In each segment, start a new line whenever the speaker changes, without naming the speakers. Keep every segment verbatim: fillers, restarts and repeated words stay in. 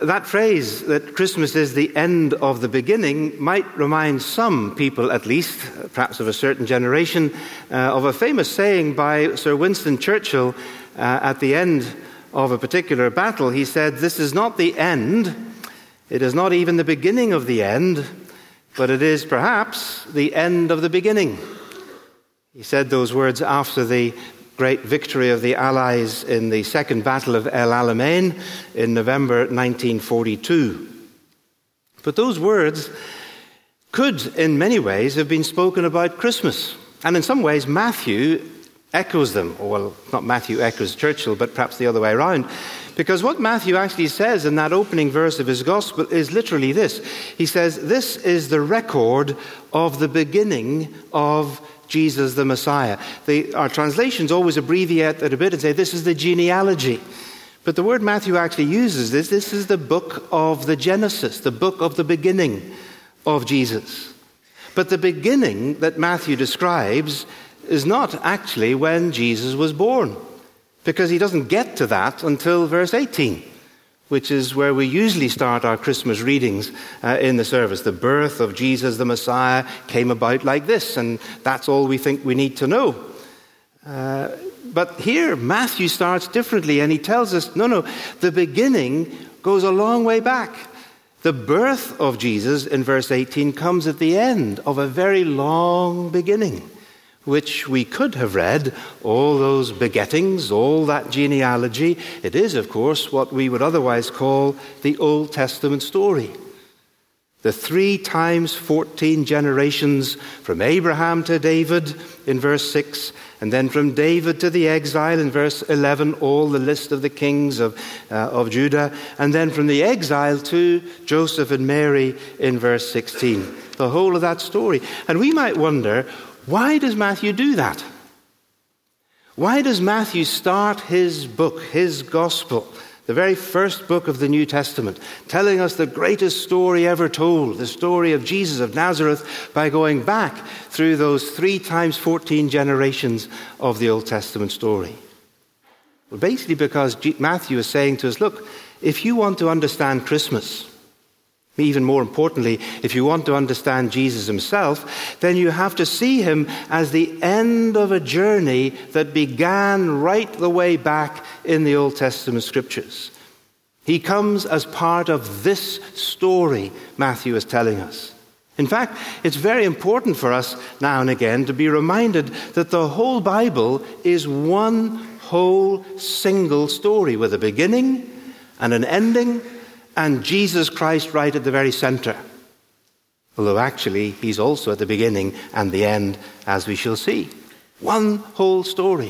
That phrase, that Christmas is the end of the beginning, might remind some people, at least, perhaps of a certain generation, uh, of a famous saying by Sir Winston Churchill uh, at the end of a particular battle. He said, "This is not the end, it is not even the beginning of the end, but it is perhaps the end of the beginning." He said those words after the great victory of the Allies in the Second Battle of El Alamein in November nineteen forty-two. But those words could, in many ways, have been spoken about Christmas. And in some ways, Matthew echoes them. Or, well, not Matthew echoes Churchill, but perhaps the other way around. Because what Matthew actually says in that opening verse of his Gospel is literally this. He says, "This is the record of the beginning of Jesus the Messiah." The, our translations always abbreviate it a bit and say, "This is the genealogy." But the word Matthew actually uses is, this is the book of the Genesis, the book of the beginning of Jesus. But the beginning that Matthew describes is not actually when Jesus was born, because he doesn't get to that until verse eighteen, which is where we usually start our Christmas readings uh, in the service. The birth of Jesus the Messiah came about like this, and that's all we think we need to know. Uh, but here, Matthew starts differently, and he tells us, no, no, the beginning goes a long way back. The birth of Jesus in verse eighteen comes at the end of a very long beginning, which we could have read, all those begettings, all that genealogy. It is, of course, what we would otherwise call the Old Testament story. The three times fourteen generations from Abraham to David in verse six, and then from David to the exile in verse eleven, all the list of the kings of, uh, of Judah, and then from the exile to Joseph and Mary in verse sixteen. The whole of that story. And we might wonder, why does Matthew do that? Why does Matthew start his book, his gospel, the very first book of the New Testament, telling us the greatest story ever told, the story of Jesus of Nazareth, by going back through those three times fourteen generations of the Old Testament story? Well, basically because Matthew is saying to us, look, if you want to understand Christmas, even more importantly, if you want to understand Jesus himself, then you have to see him as the end of a journey that began right the way back in the Old Testament scriptures. He comes as part of this story Matthew is telling us. In fact, it's very important for us now and again to be reminded that the whole Bible is one whole single story with a beginning and an ending, and Jesus Christ right at the very center. Although actually, he's also at the beginning and the end, as we shall see. One whole story.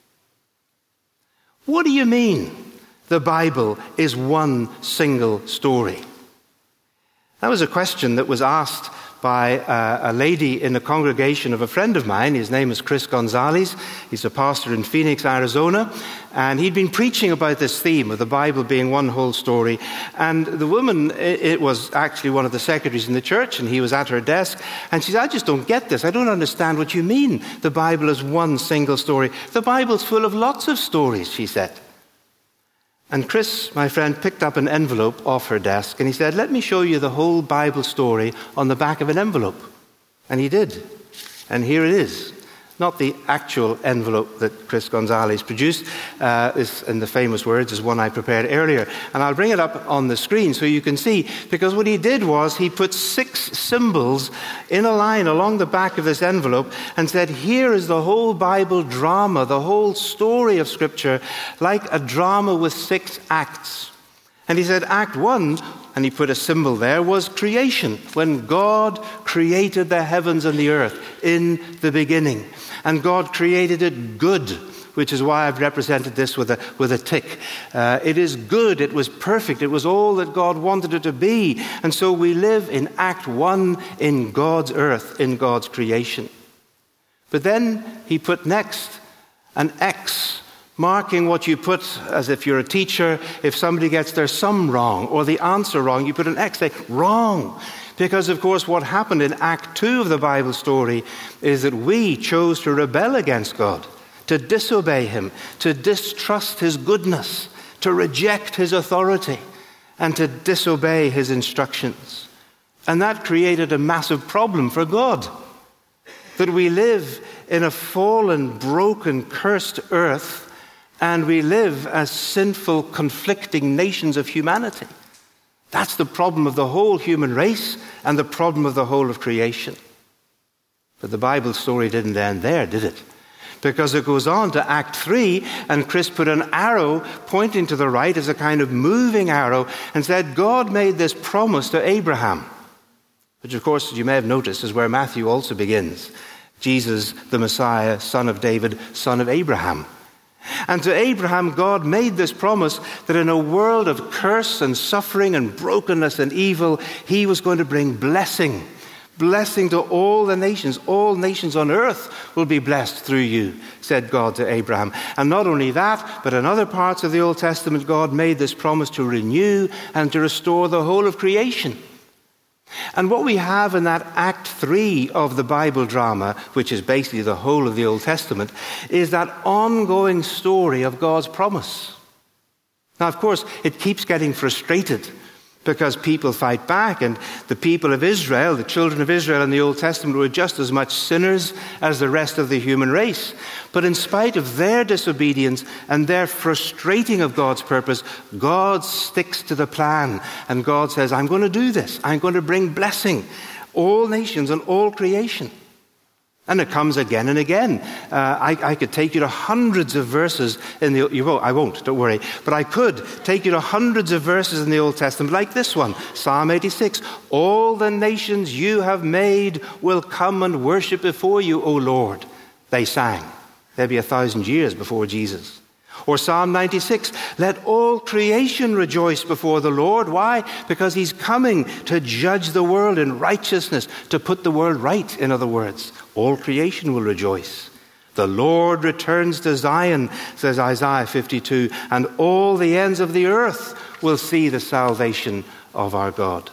What do you mean the Bible is one single story? That was a question that was asked by uh, a lady in a congregation of a friend of mine. His name is Chris Gonzalez. He's a pastor in Phoenix, Arizona. And he'd been preaching about this theme of the Bible being one whole story. And the woman, it was actually one of the secretaries in the church, and he was at her desk. And she said, "I just don't get this. I don't understand what you mean the Bible is one single story. The Bible's full of lots of stories," she said. And Chris, my friend, picked up an envelope off her desk, and he said, "Let me show you the whole Bible story on the back of an envelope." And he did. And here it is. Not the actual envelope that Chris Gonzalez produced, uh, is, in the famous words, is one I prepared earlier. And I'll bring it up on the screen so you can see, because what he did was he put six symbols in a line along the back of this envelope and said, here is the whole Bible drama, the whole story of Scripture, like a drama with six acts. And he said, Act one, and he put a symbol there, was creation, when God created the heavens and the earth in the beginning. And God created it good, which is why I've represented this with a, with a tick. Uh, it is good, it was perfect, it was all that God wanted it to be. And so we live in Act one in God's earth, in God's creation. But then he put next an X, marking what you put, as if you're a teacher, if somebody gets their sum wrong or the answer wrong, you put an X, say, wrong. Because, of course, what happened in Act two of the Bible story is that we chose to rebel against God, to disobey him, to distrust his goodness, to reject his authority. and to disobey his instructions. And that created a massive problem for God, that we live in a fallen, broken, cursed earth, and we live as sinful, conflicting nations of humanity. That's the problem of the whole human race and the problem of the whole of creation. But the Bible story didn't end there, did it? Because it goes on to Act three, and Chris put an arrow pointing to the right as a kind of moving arrow and said, God made this promise to Abraham, which, of course, as you may have noticed, is where Matthew also begins. Jesus, the Messiah, son of David, son of Abraham. And to Abraham, God made this promise that in a world of curse and suffering and brokenness and evil, he was going to bring blessing. Blessing to all the nations. All nations on earth will be blessed through you, said God to Abraham. And not only that, but in other parts of the Old Testament, God made this promise to renew and to restore the whole of creation. And what we have in that Act three of the Bible drama, which is basically the whole of the Old Testament, is that ongoing story of God's promise. Now, of course, it keeps getting frustrated because people fight back, and the people of Israel, the children of Israel in the Old Testament, were just as much sinners as the rest of the human race. But in spite of their disobedience and their frustrating of God's purpose, God sticks to the plan, and God says, I'm going to do this. I'm going to bring blessing, all nations and all creation. And it comes again and again. Uh, I, I could take you to hundreds of verses in the... You won't, I won't, don't worry. But I could take you to hundreds of verses in the Old Testament, like this one, Psalm eighty-six. All the nations you have made will come and worship before you, O Lord. They sang. They'd be a thousand years before Jesus. Or Psalm ninety-six, let all creation rejoice before the Lord. Why? Because he's coming to judge the world in righteousness, to put the world right, in other words. All creation will rejoice. The Lord returns to Zion, says Isaiah fifty-two, and all the ends of the earth will see the salvation of our God.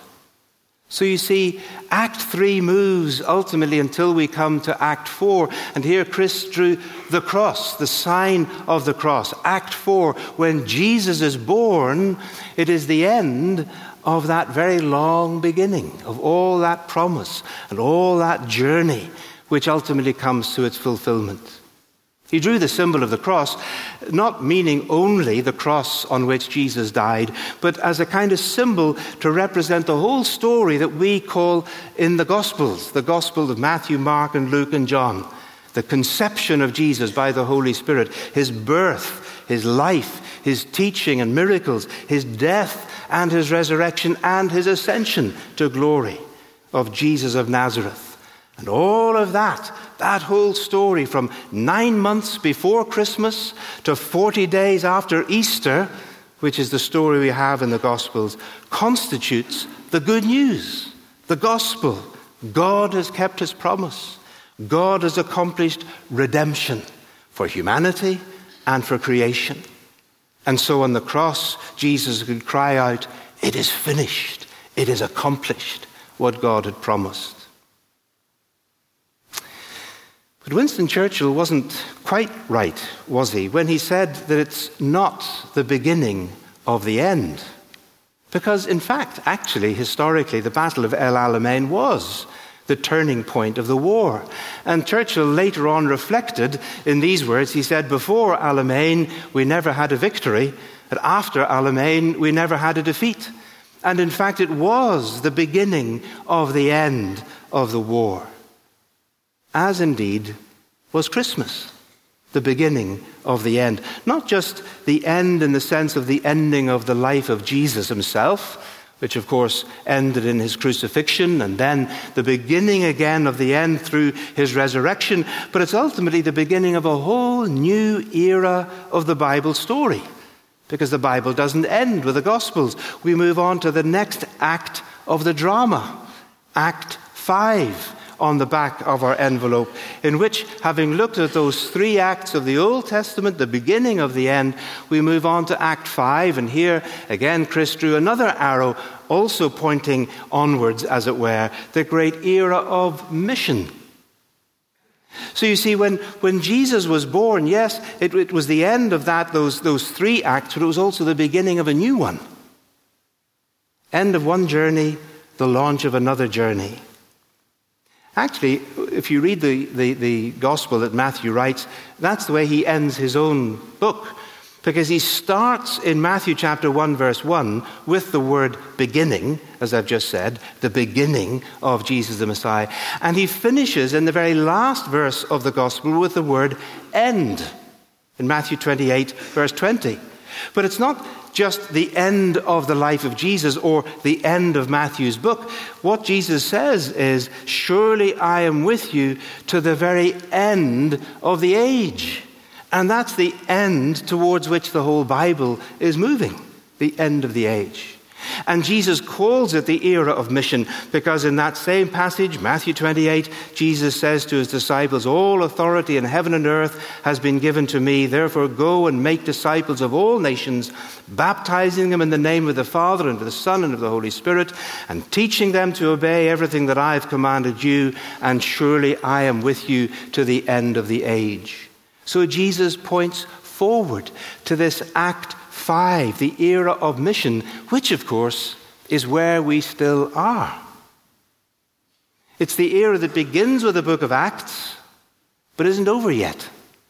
So you see, Act three moves ultimately until we come to Act four. And here Chris drew the cross, the sign of the cross. Act four, when Jesus is born, it is the end of that very long beginning, of all that promise and all that journey, which ultimately comes to its fulfillment. He drew the symbol of the cross, not meaning only the cross on which Jesus died, but as a kind of symbol to represent the whole story that we call in the Gospels, the Gospel of Matthew, Mark, and Luke, and John. The conception of Jesus by the Holy Spirit, his birth, his life, his teaching and miracles, his death and his resurrection, and his ascension to glory of Jesus of Nazareth. And all of that, that whole story from nine months before Christmas to forty days after Easter, which is the story we have in the Gospels, constitutes the good news, the gospel. God has kept his promise. God has accomplished redemption for humanity and for creation. And so on the cross, Jesus could cry out, it is finished, it is accomplished, what God had promised. But Winston Churchill wasn't quite right, was he, when he said that it's not the beginning of the end? Because, in fact, actually, historically, the Battle of El Alamein was the turning point of the war. And Churchill later on reflected in these words. He said, before Alamein, we never had a victory, and after Alamein, we never had a defeat. And in fact, it was the beginning of the end of the war. As indeed was Christmas, the beginning of the end. Not just the end in the sense of the ending of the life of Jesus himself, which of course ended in his crucifixion, and then the beginning again of the end through his resurrection, but it's ultimately the beginning of a whole new era of the Bible story. Because the Bible doesn't end with the Gospels. We move on to the next act of the drama, Act five. On the back of our envelope, in which, having looked at those three acts of the Old Testament, the beginning of the end, we move on to Act five, and here again Chris drew another arrow, also pointing onwards, as it were, the great era of mission. So you see, when, when Jesus was born, yes, it, it was the end of that, those, those three acts, but it was also the beginning of a new one. End of one journey, the launch of another journey. Actually, if you read the, the, the gospel that Matthew writes, that's the way he ends his own book. Because he starts in Matthew chapter one, verse one, with the word beginning, as I've just said, the beginning of Jesus the Messiah. And he finishes in the very last verse of the gospel with the word end, in Matthew twenty-eight, verse twenty. But it's not just the end of the life of Jesus or the end of Matthew's book. What Jesus says is, surely I am with you to the very end of the age. And that's the end towards which the whole Bible is moving, the end of the age. And Jesus calls it the era of mission because in that same passage, Matthew twenty-eight, Jesus says to his disciples, all authority in heaven and earth has been given to me. Therefore go and make disciples of all nations, baptizing them in the name of the Father and of the Son and of the Holy Spirit, and teaching them to obey everything that I have commanded you. And surely I am with you to the end of the age. So Jesus points forward to this Act five, the era of mission, which, of course, is where we still are. It's the era that begins with the book of Acts, but isn't over yet.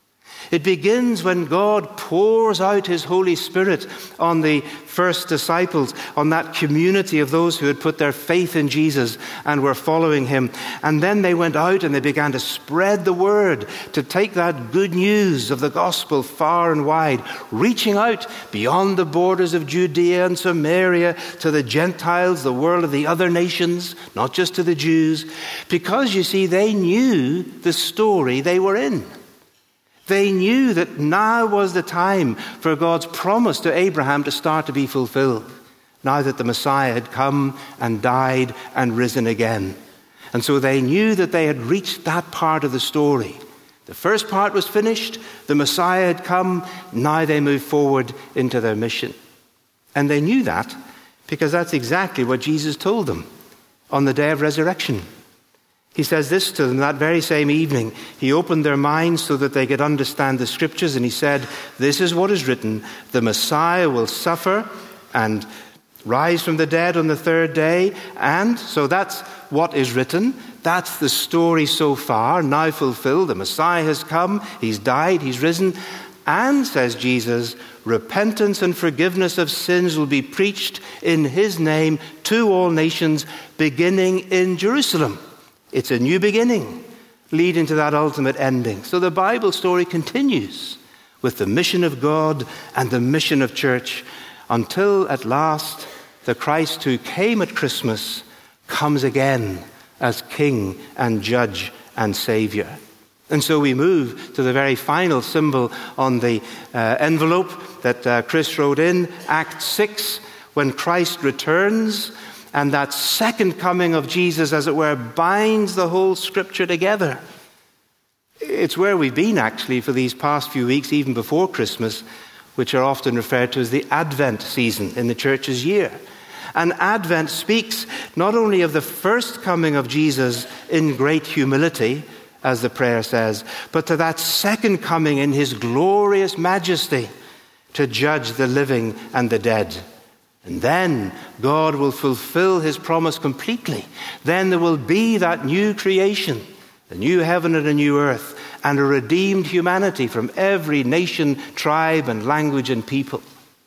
It begins when God pours out his Holy Spirit on the first disciples, on that community of those who had put their faith in Jesus and were following him. And then they went out and they began to spread the word, to take that good news of the gospel far and wide, reaching out beyond the borders of Judea and Samaria to the Gentiles, the world of the other nations, not just to the Jews, because, you see, they knew the story they were in. They knew that now was the time for God's promise to Abraham to start to be fulfilled, now that the Messiah had come and died and risen again. And so they knew that they had reached that part of the story. The first part was finished, the Messiah had come, now they moved forward into their mission. And they knew that because that's exactly what Jesus told them on the day of resurrection. He says this to them that very same evening. He opened their minds so that they could understand the scriptures, and he said, this is what is written, the Messiah will suffer and rise from the dead on the third day. And so that's what is written. That's the story so far, now fulfilled. The Messiah has come, he's died, he's risen. And, says Jesus, repentance and forgiveness of sins will be preached in his name to all nations, beginning in Jerusalem. It's a new beginning, leading to that ultimate ending. So the Bible story continues with the mission of God and the mission of church until at last the Christ who came at Christmas comes again as King and Judge and Savior. And so we move to the very final symbol on the uh, envelope that uh, Chris wrote in, Act six, when Christ returns. And that second coming of Jesus, as it were, binds the whole scripture together. It's where we've been, actually, for these past few weeks, even before Christmas, which are often referred to as the Advent season in the church's year. And Advent speaks not only of the first coming of Jesus in great humility, as the prayer says, but to that second coming in his glorious majesty to judge the living and the dead. And then God will fulfill his promise completely. Then there will be that new creation, a new heaven and a new earth, and a redeemed humanity from every nation, tribe, and language and people.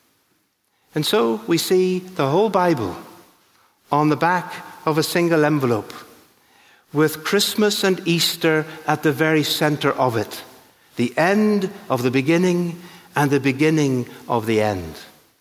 And so we see the whole Bible on the back of a single envelope, with Christmas and Easter at the very center of it. The end of the beginning and the beginning of the end.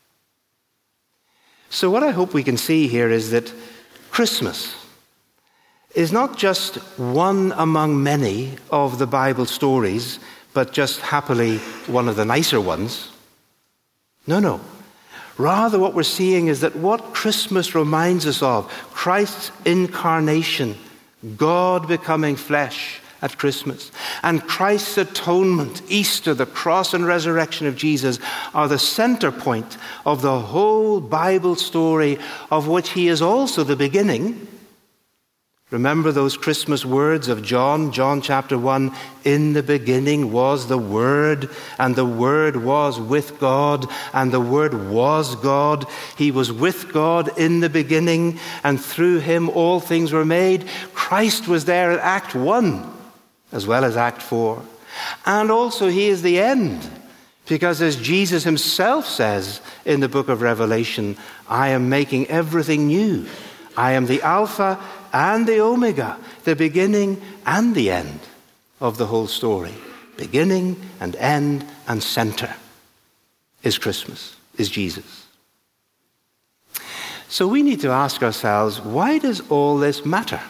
So what I hope we can see here is that Christmas is not just one among many of the Bible stories, but just happily one of the nicer ones. No, no. Rather, what we're seeing is that what Christmas reminds us of, Christ's incarnation, God becoming flesh at Christmas, and Christ's atonement, Easter, the cross and resurrection of Jesus, are the center point of the whole Bible story, of which he is also the beginning, Remember those Christmas words of John, John chapter one, in the beginning was the Word, and the Word was with God, and the Word was God. He was with God in the beginning, and through him all things were made. Christ was there in Act one, as well as Act four. And also he is the end, because as Jesus himself says in the book of Revelation, I am making everything new. I am the Alpha and the Omega, the beginning and the end of the whole story. Beginning and end and center is Christmas, is Jesus. So we need to ask ourselves, why does all this matter?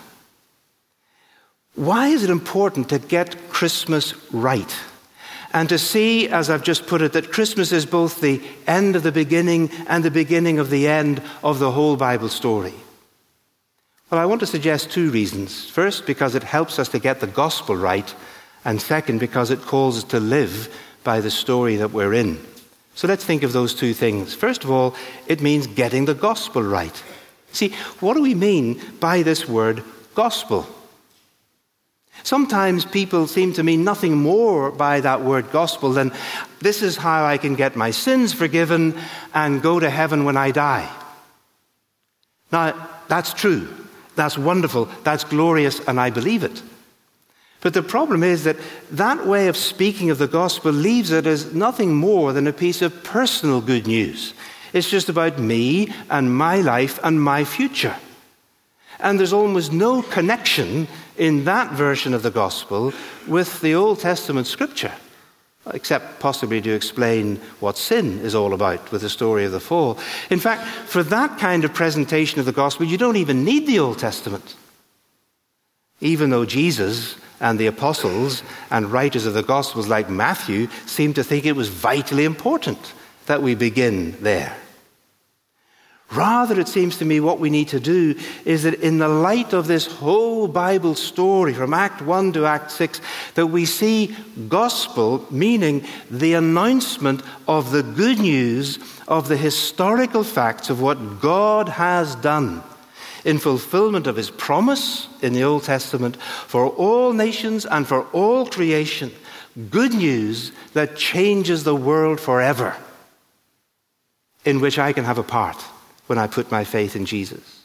Why is it important to get Christmas right? And to see, as I've just put it, that Christmas is both the end of the beginning and the beginning of the end of the whole Bible story? Well, I want to suggest two reasons. First, because it helps us to get the gospel right. And second, because it calls us to live by the story that we're in. So let's think of those two things. First of all, it means getting the gospel right. See, what do we mean by this word gospel? Sometimes people seem to mean nothing more by that word gospel than this is how I can get my sins forgiven and go to heaven when I die. Now, that's true. That's wonderful. That's glorious, and I believe it. But the problem is that that way of speaking of the gospel leaves it as nothing more than a piece of personal good news. It's just about me and my life and my future. And there's almost no connection in that version of the gospel with the Old Testament scripture, except possibly to explain what sin is all about with the story of the fall. In fact, for that kind of presentation of the gospel, you don't even need the Old Testament. Even though Jesus and the apostles and writers of the gospels like Matthew seem to think it was vitally important that we begin there. Rather, it seems to me what we need to do is that in the light of this whole Bible story from Act one to Act six, that we see gospel meaning the announcement of the good news of the historical facts of what God has done in fulfillment of his promise in the Old Testament for all nations and for all creation. Good news that changes the world forever, in which I can have a part when I put my faith in Jesus.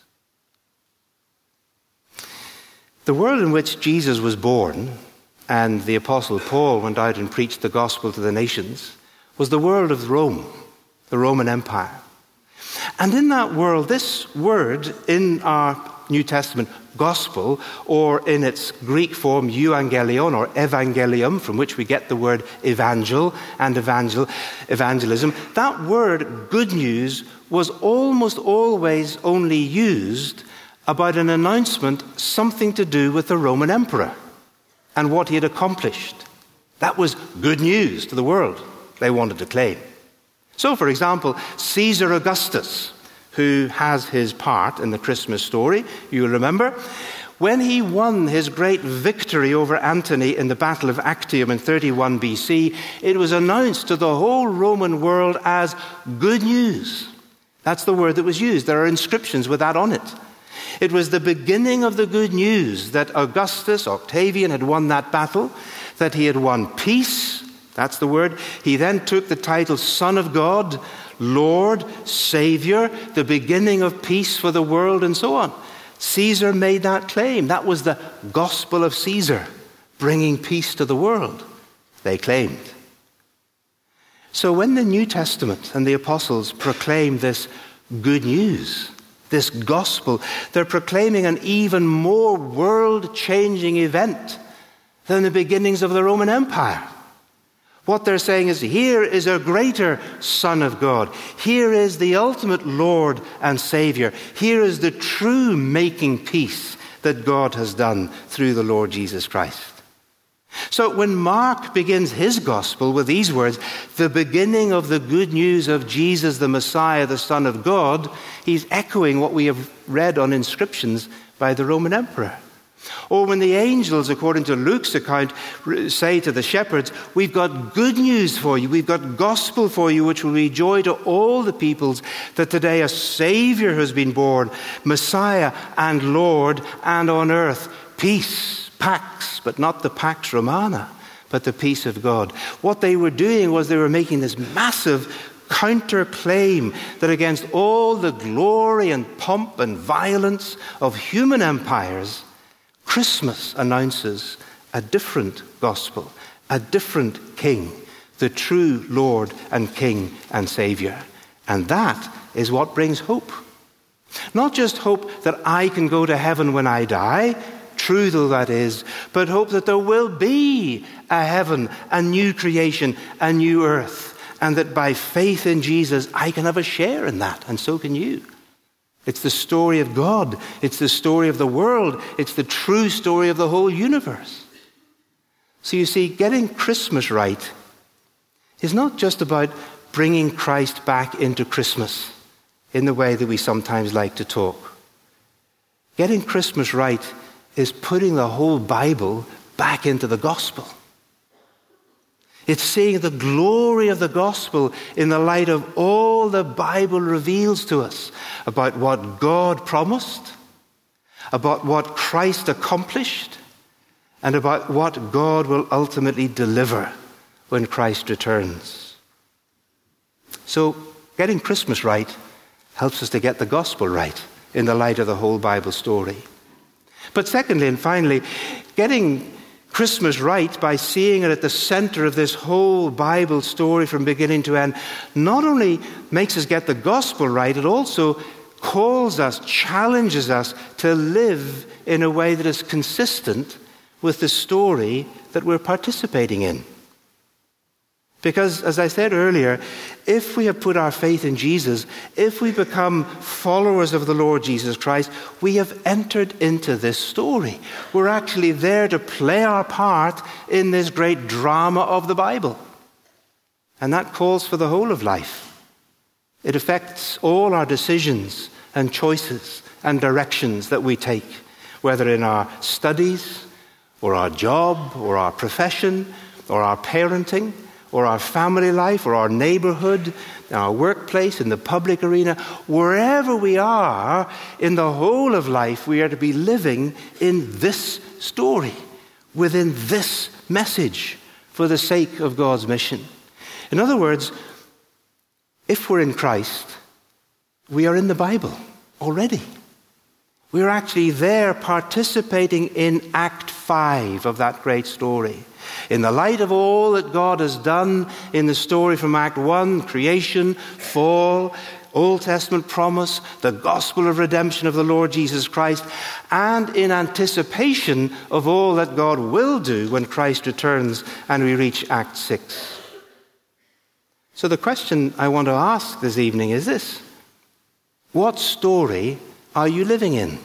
The world in which Jesus was born and the Apostle Paul went out and preached the gospel to the nations was the world of Rome, the Roman Empire. And in that world, this word in our New Testament, gospel, or in its Greek form, euangelion or evangelium, from which we get the word evangel and evangel, evangelism, that word, good news, was almost always only used about an announcement, something to do with the Roman emperor and what he had accomplished. That was good news to the world, they wanted to claim. So, for example, Caesar Augustus, who has his part in the Christmas story, you'll remember, when he won his great victory over Antony in the Battle of Actium in thirty-one B C, it was announced to the whole Roman world as good news. That's the word that was used. There are inscriptions with that on it. It was the beginning of the good news that Augustus, Octavian, had won that battle, that he had won peace. That's the word. He then took the title Son of God, Lord, Savior, the beginning of peace for the world, and so on. Caesar made that claim. That was the gospel of Caesar, bringing peace to the world, they claimed. So when the New Testament and the apostles proclaim this good news, this gospel, they're proclaiming an even more world-changing event than the beginnings of the Roman Empire. What they're saying is, here is a greater Son of God. Here is the ultimate Lord and Savior. Here is the true making peace that God has done through the Lord Jesus Christ. So when Mark begins his gospel with these words, the beginning of the good news of Jesus, the Messiah, the Son of God, he's echoing what we have read on inscriptions by the Roman emperor. Or when the angels, according to Luke's account, say to the shepherds, we've got good news for you, we've got gospel for you, which will be joy to all the peoples, that today a Savior has been born, Messiah and Lord, and on earth peace, pax, but not the Pax Romana, but the peace of God. What they were doing was they were making this massive counter-claim that against all the glory and pomp and violence of human empires, Christmas announces a different gospel, a different king, the true Lord and King and Savior. And that is what brings hope. Not just hope that I can go to heaven when I die, true though that is, but hope that there will be a heaven, a new creation, a new earth, and that by faith in Jesus I can have a share in that, and so can you. It's the story of God. It's the story of the world. It's the true story of the whole universe. So you see, getting Christmas right is not just about bringing Christ back into Christmas in the way that we sometimes like to talk. Getting Christmas right is putting the whole Bible back into the gospel. It's seeing the glory of the gospel in the light of all the Bible reveals to us about what God promised, about what Christ accomplished, and about what God will ultimately deliver when Christ returns. So, getting Christmas right helps us to get the gospel right in the light of the whole Bible story. But secondly and finally, getting Christmas right by seeing it at the center of this whole Bible story from beginning to end not only makes us get the gospel right, it also calls us, challenges us to live in a way that is consistent with the story that we're participating in. Because, as I said earlier, if we have put our faith in Jesus, if we become followers of the Lord Jesus Christ, we have entered into this story. We're actually there to play our part in this great drama of the Bible. And that calls for the whole of life. It affects all our decisions and choices and directions that we take, whether in our studies, or our job, or our profession, or our parenting, or our family life, or our neighborhood, our workplace, in the public arena, wherever we are in the whole of life, we are to be living in this story, within this message, for the sake of God's mission. In other words, if we're in Christ, we are in the Bible already. We are actually there participating in Act five of that great story. In the light of all that God has done in the story from Act one, creation, fall, Old Testament promise, the gospel of redemption of the Lord Jesus Christ, and in anticipation of all that God will do when Christ returns and we reach Act six. So the question I want to ask this evening is this: what story are you living in?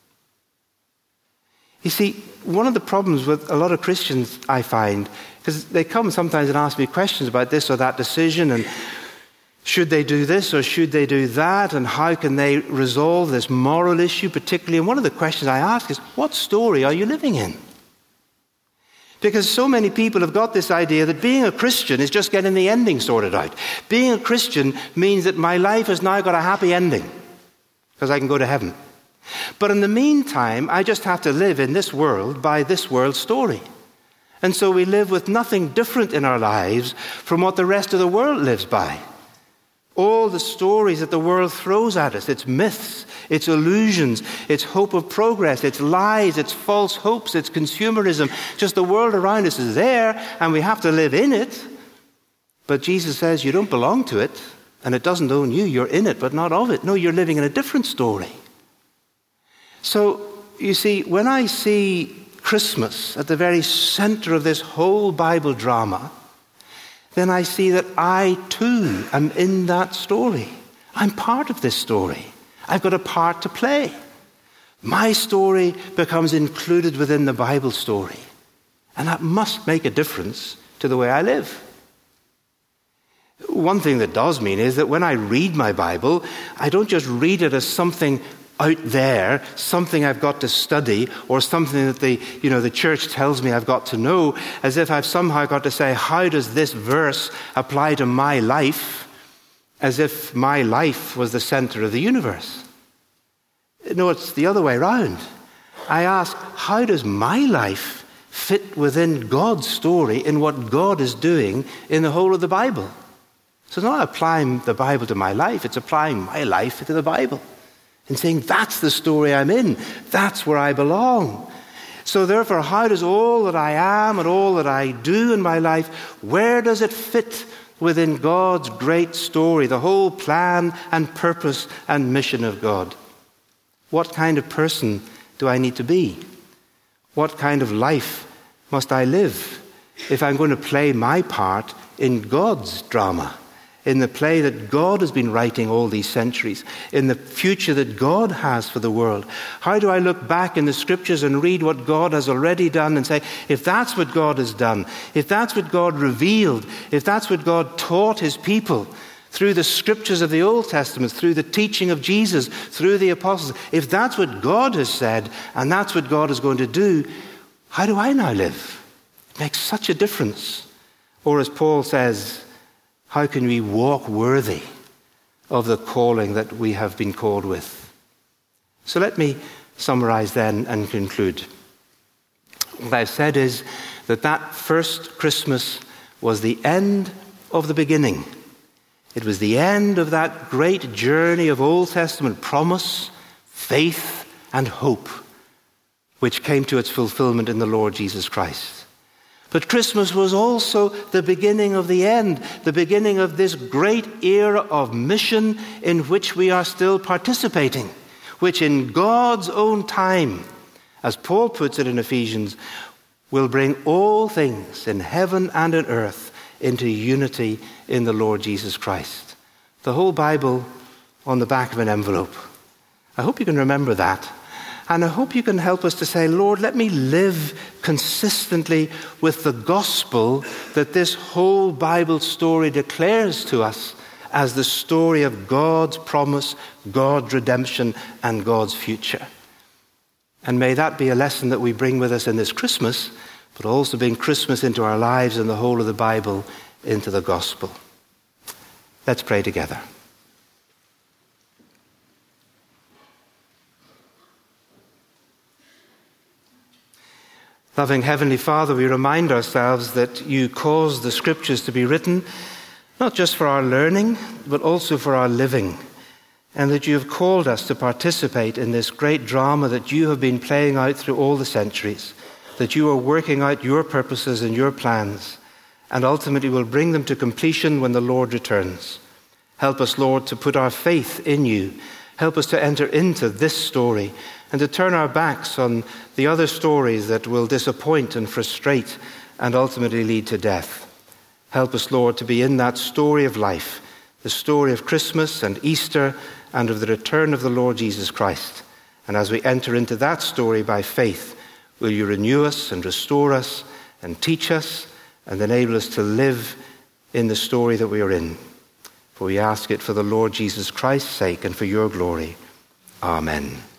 You see, one of the problems with a lot of Christians, I find, because they come sometimes and ask me questions about this or that decision, and should they do this or should they do that, and how can they resolve this moral issue particularly? And one of the questions I ask is, what story are you living in? Because so many people have got this idea that being a Christian is just getting the ending sorted out. Being a Christian means that my life has now got a happy ending, because I can go to heaven. But in the meantime, I just have to live in this world by this world's story. And so we live with nothing different in our lives from what the rest of the world lives by. All the stories that the world throws at us, its myths, its illusions, its hope of progress, its lies, its false hopes, its consumerism, just the world around us is there and we have to live in it. But Jesus says you don't belong to it and it doesn't own you. You're in it but not of it. No, you're living in a different story. So, you see, when I see Christmas at the very center of this whole Bible drama, then I see that I too am in that story. I'm part of this story. I've got a part to play. My story becomes included within the Bible story. And that must make a difference to the way I live. One thing that does mean is that when I read my Bible, I don't just read it as something out there, something I've got to study, or something that the, you know, the church tells me I've got to know, as if I've somehow got to say, how does this verse apply to my life, as if my life was the center of the universe. No, it's the other way around. I ask, how does my life fit within God's story in what God is doing in the whole of the Bible? So it's not applying the Bible to my life, it's applying my life to the Bible and saying, that's the story I'm in, that's where I belong. So therefore, how does all that I am and all that I do in my life, where does it fit within God's great story, the whole plan and purpose and mission of God? What kind of person do I need to be? What kind of life must I live if I'm going to play my part in God's drama, in the play that God has been writing all these centuries, in the future that God has for the world? How do I look back in the scriptures and read what God has already done and say, if that's what God has done, if that's what God revealed, if that's what God taught his people through the scriptures of the Old Testament, through the teaching of Jesus, through the apostles, if that's what God has said and that's what God is going to do, how do I now live? It makes such a difference. Or as Paul says, how can we walk worthy of the calling that we have been called with? So let me summarize then and conclude. What I've said is that that first Christmas was the end of the beginning. It was the end of that great journey of Old Testament promise, faith, and hope, which came to its fulfillment in the Lord Jesus Christ. But Christmas was also the beginning of the end, the beginning of this great era of mission in which we are still participating, which in God's own time, as Paul puts it in Ephesians, will bring all things in heaven and in earth into unity in the Lord Jesus Christ. The whole Bible on the back of an envelope. I hope you can remember that. And I hope you can help us to say, Lord, let me live consistently with the gospel that this whole Bible story declares to us as the story of God's promise, God's redemption, and God's future. And may that be a lesson that we bring with us in this Christmas, but also bring Christmas into our lives and the whole of the Bible into the gospel. Let's pray together. Loving Heavenly Father, we remind ourselves that you caused the scriptures to be written, not just for our learning, but also for our living, and that you have called us to participate in this great drama that you have been playing out through all the centuries, that you are working out your purposes and your plans, and ultimately will bring them to completion when the Lord returns. Help us, Lord, to put our faith in you. Help us to enter into this story and to turn our backs on the other stories that will disappoint and frustrate and ultimately lead to death. Help us, Lord, to be in that story of life, the story of Christmas and Easter and of the return of the Lord Jesus Christ. And as we enter into that story by faith, will you renew us and restore us and teach us and enable us to live in the story that we are in. For we ask it for the Lord Jesus Christ's sake and for your glory. Amen.